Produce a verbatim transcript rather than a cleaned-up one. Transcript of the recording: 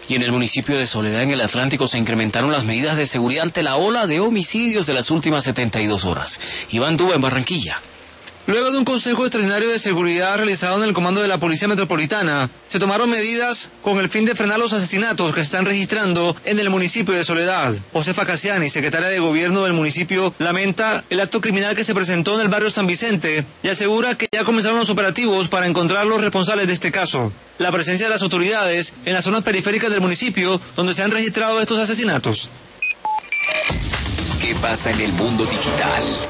Y en el municipio de Soledad, en el Atlántico, se incrementaron las medidas de seguridad ante la ola de homicidios de las últimas setenta y dos horas. Iván Duba, en Barranquilla. Luego de un consejo extraordinario de seguridad realizado en el comando de la Policía Metropolitana, se tomaron medidas con el fin de frenar los asesinatos que se están registrando en el municipio de Soledad. Josefa Casiani, secretaria de Gobierno del municipio, lamenta el acto criminal que se presentó en el barrio San Vicente y asegura que ya comenzaron los operativos para encontrar los responsables de este caso. La presencia de las autoridades en las zonas periféricas del municipio donde se han registrado estos asesinatos. ¿Qué pasa en el mundo digital?